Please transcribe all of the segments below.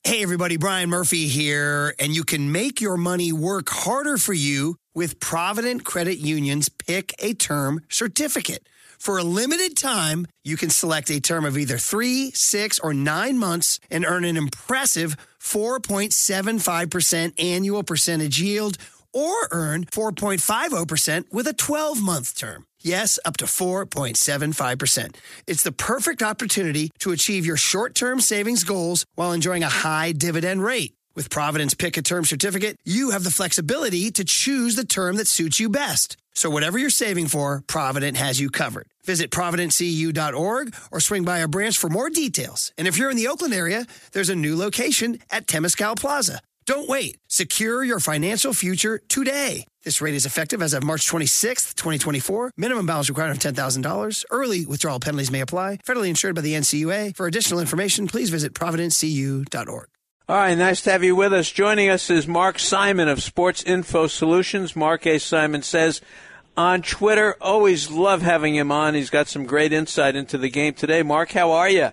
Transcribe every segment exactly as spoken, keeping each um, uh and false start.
Hey, everybody, Brian Murphy here, and you can make your money work harder for you with Provident Credit Union's Pick a Term certificate. For a limited time, you can select a term of either three, six, or nine months and earn an impressive four point seven five percent annual percentage yield, or earn four point five zero percent with a twelve-month term. Yes, up to four point seven five percent. It's the perfect opportunity to achieve your short-term savings goals while enjoying a high dividend rate. With Provident's Pick a Term certificate, you have the flexibility to choose the term that suits you best. So whatever you're saving for, Provident has you covered. Visit provident c u dot org or swing by a branch for more details. And if you're in the Oakland area, there's a new location at Temescal Plaza. Don't wait. Secure your financial future today. This rate is effective as of March twenty-sixth, twenty twenty-four. Minimum balance required of ten thousand dollars. Early withdrawal penalties may apply. Federally insured by the N C U A. For additional information, please visit provident c u dot org. All right, nice to have you with us. Joining us is Mark Simon of Sports Info Solutions. Mark A. Simon says on Twitter, always love having him on. He's got some great insight into the game today. Mark, how are you?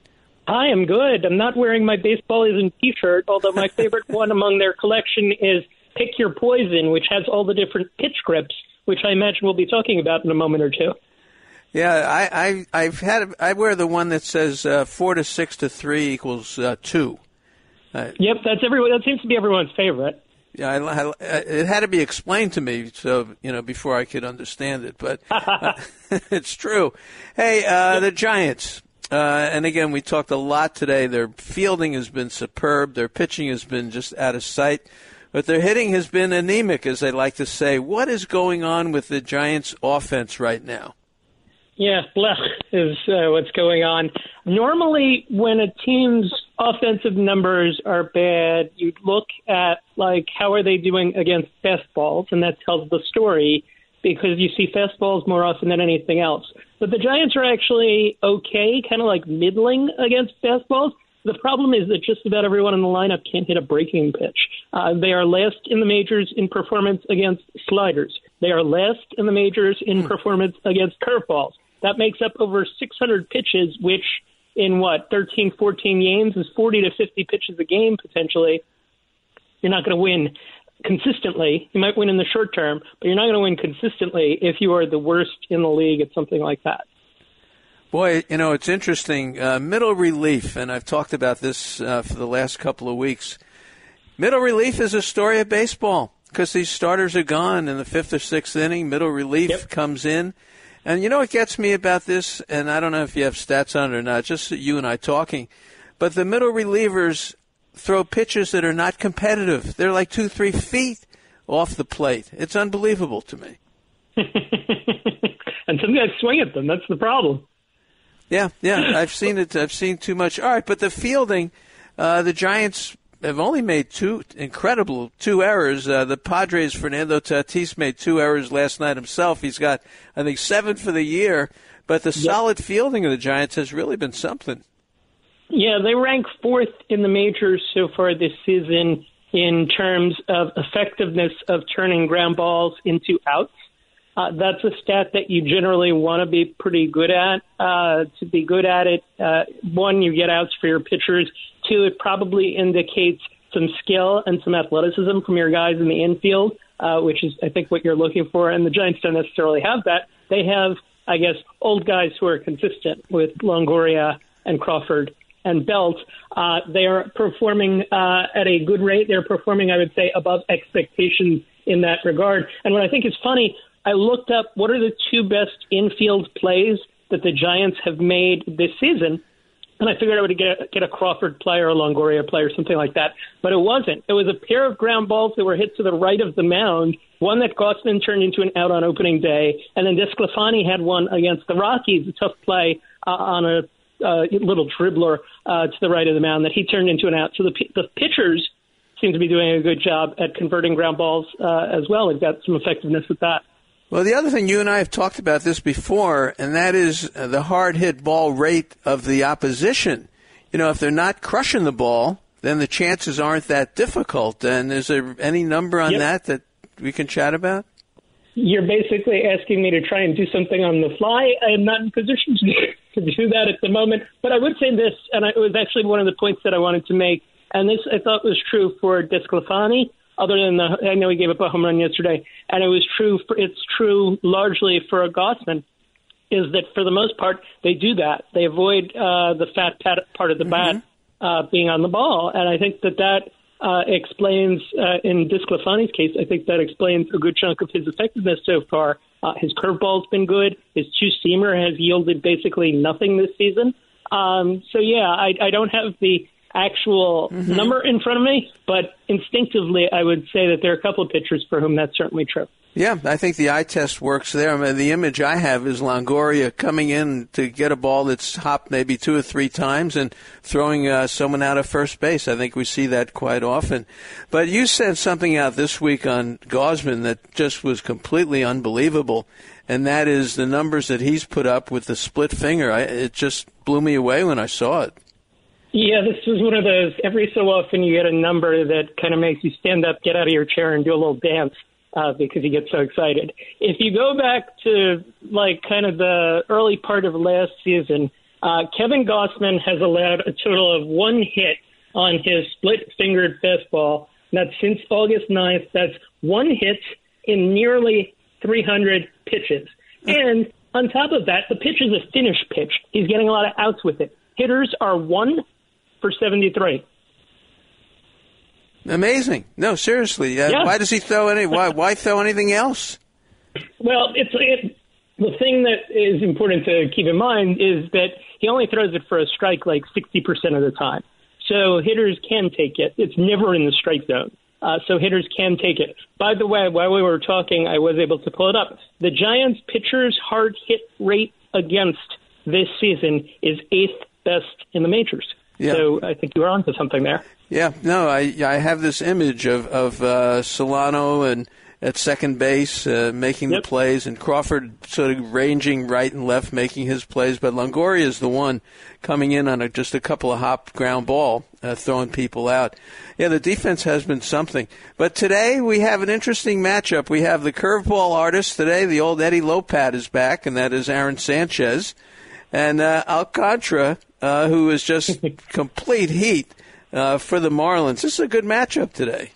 I am good. I'm not wearing my Baseball Isn't T-shirt, although my favorite one among their collection is Pick Your Poison, which has all the different pitch grips, which I imagine we'll be talking about in a moment or two. Yeah, I, I, I've had. I wear the one that says uh, four to six to three equals uh, two. Uh, yep, that's everyone. That seems to be everyone's favorite. Yeah, I, I, it had to be explained to me, so you know, before I could understand it. But uh, it's true. Hey, uh, the Giants. Uh, and again, we talked a lot today. Their fielding has been superb. Their pitching has been just out of sight. But their hitting has been anemic, as they like to say. What is going on with the Giants' offense right now? Yeah, blech is uh, what's going on. Normally, when a team's offensive numbers are bad, you look at, like, how are they doing against fastballs, and that tells the story because you see fastballs more often than anything else. But the Giants are actually okay, kind of like middling against fastballs. The problem is that just about everyone in the lineup can't hit a breaking pitch. Uh, they are last in the majors in performance against sliders. They are last in the majors in mm. performance against curveballs. That makes up over six hundred pitches, which in, what, thirteen, fourteen games is forty to fifty pitches a game potentially. You're not going to win consistently. You might win in the short term, but you're not going to win consistently if you are the worst in the league at something like that. Boy, you know, it's interesting. Uh, middle relief, and I've talked about this uh, for the last couple of weeks. Middle relief is a story of baseball because these starters are gone in the fifth or sixth inning. Middle relief yep. comes in. And you know what gets me about this, and I don't know if you have stats on it or not, just you and I talking, but the middle relievers throw pitches that are not competitive. They're like two, three feet off the plate. It's unbelievable to me. And some guys swing at them. That's the problem. Yeah, yeah, I've seen it. I've seen too much. All right, but the fielding, uh, the Giants have only made two incredible two errors. Uh, the Padres, Fernando Tatis, made two errors last night himself. He's got, I think, seven for the year. But the yep. solid fielding of the Giants has really been something. Yeah, they rank fourth in the majors so far this season in terms of effectiveness of turning ground balls into outs. Uh, that's a stat that you generally want to be pretty good at. Uh, to be good at it, uh, one, you get outs for your pitchers. Two, it probably indicates some skill and some athleticism from your guys in the infield, uh, which is, I think, what you're looking for. And the Giants don't necessarily have that. They have, I guess, old guys who are consistent with Longoria and Crawford and Belt. Uh, they are performing uh, at a good rate. They're performing, I would say, above expectations in that regard. And what I think is funny, I looked up what are the two best infield plays that the Giants have made this season, and I figured I would get, get a Crawford play or a Longoria play or something like that, but it wasn't. It was a pair of ground balls that were hit to the right of the mound, one that Gausman turned into an out on opening day, and then DeSclafani had one against the Rockies, a tough play uh, on a uh, little dribbler uh, to the right of the mound that he turned into an out. So the, the pitchers seem to be doing a good job at converting ground balls uh, as well. They've got some effectiveness with that. Well, the other thing, you and I have talked about this before, and that is the hard hit ball rate of the opposition. You know, if they're not crushing the ball, then the chances aren't that difficult. And is there any number on yep. that that we can chat about? You're basically asking me to try and do something on the fly. I am not in position to do, to do that at the moment. But I would say this, and it was actually one of the points that I wanted to make And this, I thought, was true for DeSclafani, other than the, I know he gave up a home run yesterday. And it was true, for, it's true largely for Gausman, is that for the most part, they do that. They avoid uh, the fat pat- part of the mm-hmm. bat uh, being on the ball. And I think that that uh, explains, uh, in DeSclafani's case, I think that explains a good chunk of his effectiveness so far. Uh, his curveball's been good. His two-seamer has yielded basically nothing this season. Um, so, yeah, I, I don't have the actual mm-hmm. number in front of me, but instinctively I would say that there are a couple of pitchers for whom that's certainly true. Yeah, I think the eye test works there. I mean, the image I have is Longoria coming in to get a ball that's hopped maybe two or three times and throwing uh, someone out of first base. I think we see that quite often. But you sent something out this week on Gausman that just was completely unbelievable, and that is the numbers that he's put up with the split finger. I, it just blew me away when I saw it. Yeah, this was one of those, every so often you get a number that kind of makes you stand up, get out of your chair, and do a little dance. Uh, because you get so excited. If you go back to like kind of the early part of last season, uh, Kevin Gausman has allowed a total of one hit on his split-fingered fastball. That's since August ninth. That's one hit in nearly three hundred pitches. And on top of that, the pitch is a finish pitch. He's getting a lot of outs with it. Hitters are one for seventy-three. Amazing. No, seriously. Uh, yeah. Why does he throw any? Why? Why throw anything else? Well, it's it, the thing that is important to keep in mind is that he only throws it for a strike like sixty percent of the time. So hitters can take it. It's never in the strike zone. Uh, so hitters can take it. By the way, while we were talking, I was able to pull it up. The Giants' pitchers' hard hit rate against this season is eighth best in the majors. Yeah. So I think you were onto something there. Yeah, no, I I have this image of of uh, Solano and at second base uh, making yep. the plays, and Crawford sort of ranging right and left making his plays, but Longoria is the one coming in on a, just a couple of hop ground ball, uh, throwing people out. Yeah, the defense has been something. But today we have an interesting matchup. We have the curveball artist today. The old Eddie Lopat is back, and that is Aaron Sanchez, and uh, Alcantara, uh, who is just complete heat. Uh, for the Marlins. This is a good matchup today.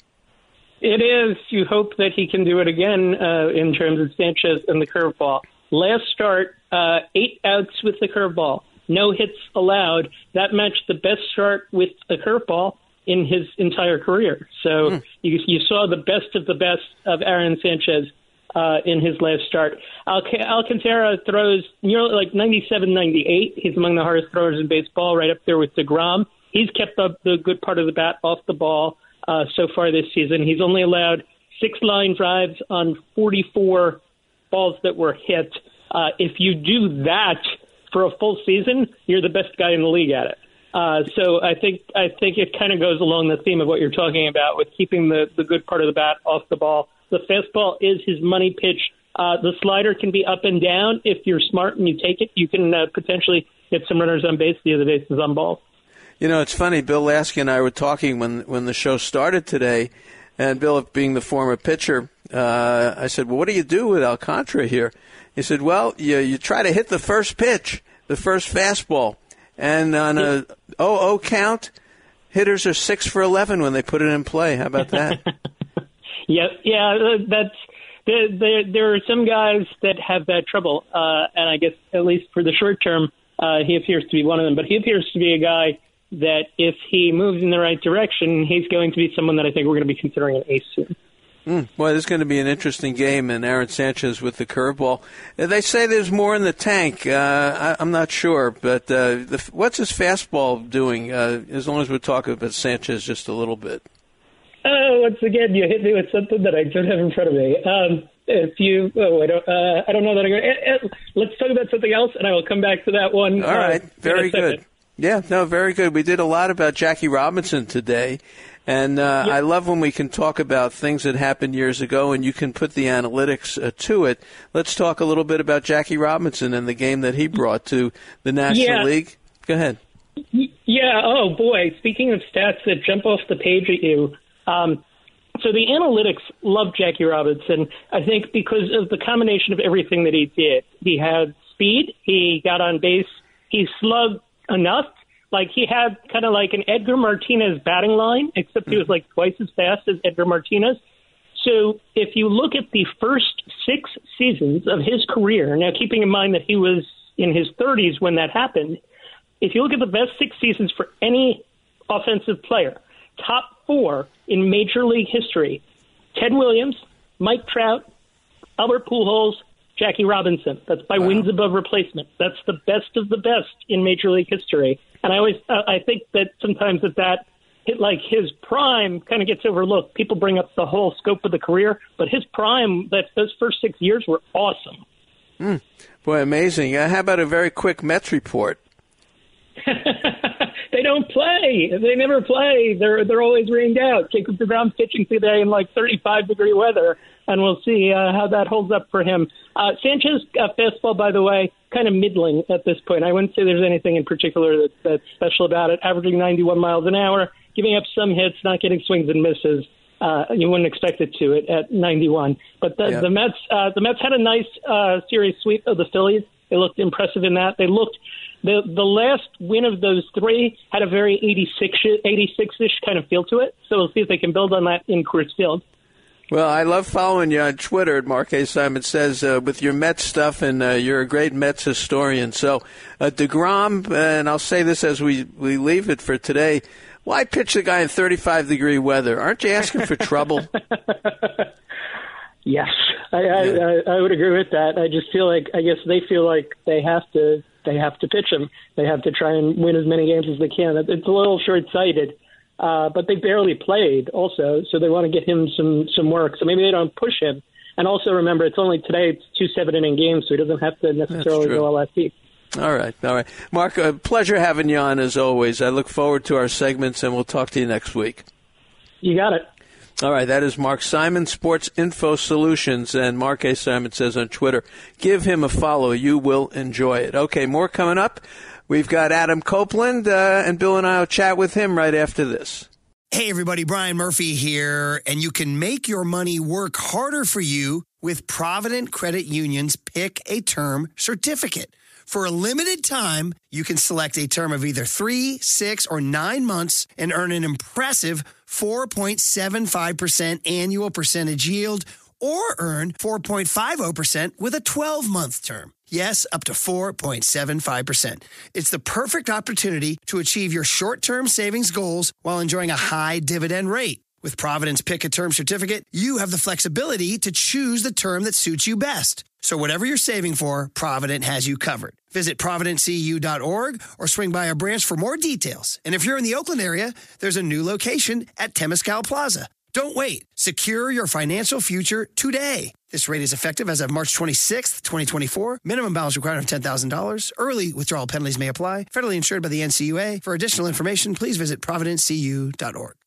It is. You hope that he can do it again uh, in terms of Sanchez and the curveball. Last start, uh, eight outs with the curveball, no hits allowed. That matched the best start with a curveball in his entire career. So mm. you, you saw the best of the best of Aaron Sanchez uh, in his last start. Alc- Alcantara throws nearly like ninety-seven, ninety-eight. He's among the hardest throwers in baseball, right up there with DeGrom. He's kept up the good part of the bat off the ball uh, so far this season. He's only allowed six line drives on forty-four balls that were hit. Uh, if you do that for a full season, you're the best guy in the league at it. Uh, so I think I think it kind of goes along the theme of what you're talking about with keeping the, the good part of the bat off the ball. The fastball is his money pitch. Uh, the slider can be up and down. If you're smart and you take it, you can uh, potentially get some runners on base. The other bases on balls. You know, it's funny. Bill Lasky and I were talking when when the show started today, and Bill, being the former pitcher, uh, I said, well, what do you do with Alcantara here? He said, well, you, you try to hit the first pitch, the first fastball, and on a oh oh count, hitters are six for eleven when they put it in play. How about that? yeah, yeah, that's there, there, there are some guys that have that trouble, uh, and I guess at least for the short term, uh, he appears to be one of them. But he appears to be a guy that if he moves in the right direction, he's going to be someone that I think we're going to be considering an ace soon. Mm, well, this is going to be an interesting game, and Aaron Sanchez with the curveball. They say there's more in the tank. Uh, I, I'm not sure, but uh, the, what's his fastball doing, uh, as long as we're talking about Sanchez just a little bit? Oh, once again, you hit me with something that I don't have in front of me. Um, if you, oh, I don't, uh, I don't know that I'm going to. Let's talk about something else, and I will come back to that one. All right, uh, very good. Yeah, no, very good. We did a lot about Jackie Robinson today, and uh, yep. I love when we can talk about things that happened years ago, and you can put the analytics uh, to it. Let's talk a little bit about Jackie Robinson and the game that he brought to the National yeah. League. Go ahead. Yeah, oh, boy. Speaking of stats that jump off the page at you, um, so the analytics love Jackie Robinson, I think, because of the combination of everything that he did. He had speed. He got on base. He slugged enough, Like, he had kind of like an Edgar Martinez batting line, except he was like twice as fast as Edgar Martinez. So if you look at the first six seasons of his career, now keeping in mind that he was in his thirties when that happened, if you look at the best six seasons for any offensive player, top four in Major League history, Ted Williams, Mike Trout, Albert Pujols, Jackie Robinson. That's by wow. wins above replacement. That's the best of the best in Major League history. And I always, uh, I think that sometimes that that hit, like his prime kind of gets overlooked. People bring up the whole scope of the career, but his prime, that those first six years were awesome. Mm. Boy, amazing. Uh, how about a very quick Mets report? They don't play. They never play. They're they're always rained out. Jacob deGrom pitching today in like thirty-five degree weather, and we'll see uh, how that holds up for him. Uh, Sanchez uh, fastball, by the way, kind of middling at this point. I wouldn't say there's anything in particular that, that's special about it. Averaging ninety-one miles an hour, giving up some hits, not getting swings and misses. Uh, you wouldn't expect it to it at ninety-one. But the, yeah. the Mets, uh, the Mets had a nice uh, series sweep of the Phillies. They looked impressive in that. They looked. The the last win of those three had a very eighty-six-ish kind of feel to it. So we'll see if they can build on that in Coors Field. Well, I love following you on Twitter at Mark A. Simon Says uh, with your Mets stuff, and uh, you're a great Mets historian. So uh, DeGrom, and I'll say this as we, we leave it for today, why pitch the guy in thirty-five degree weather? Aren't you asking for trouble? Yes, I, yeah. I, I I would agree with that. I just feel like, I guess they feel like they have to they have to pitch him. They have to try and win as many games as they can. It's a little short-sighted, uh, but they barely played also, so they want to get him some, some work. So maybe they don't push him. And also remember, it's only today, it's two seven-inning games, so he doesn't have to necessarily go all last week. All right, all right. Mark, a pleasure having you on as always. I look forward to our segments, and we'll talk to you next week. You got it. All right, that is Mark Simon, Sports Info Solutions, and Mark A. Simon Says on Twitter. Give him a follow. You will enjoy it. Okay, more coming up. We've got Adam Copeland, uh, and Bill and I will chat with him right after this. Hey, everybody, Brian Murphy here, and you can make your money work harder for you with Provident Credit Union's Pick a Term certificate. For a limited time, you can select a term of either three, six, or nine months and earn an impressive four point seven five percent annual percentage yield, or earn four point five zero percent with a twelve-month term. Yes, up to four point seven five percent. It's the perfect opportunity to achieve your short-term savings goals while enjoying a high dividend rate. With Provident's Pick a Term certificate, you have the flexibility to choose the term that suits you best. So whatever you're saving for, Provident has you covered. Visit provident c u dot org or swing by a branch for more details. And if you're in the Oakland area, there's a new location at Temescal Plaza. Don't wait. Secure your financial future today. This rate is effective as of March twenty-sixth, twenty twenty-four. Minimum balance required of ten thousand dollars. Early withdrawal penalties may apply. Federally insured by the N C U A. For additional information, please visit provident c u dot org.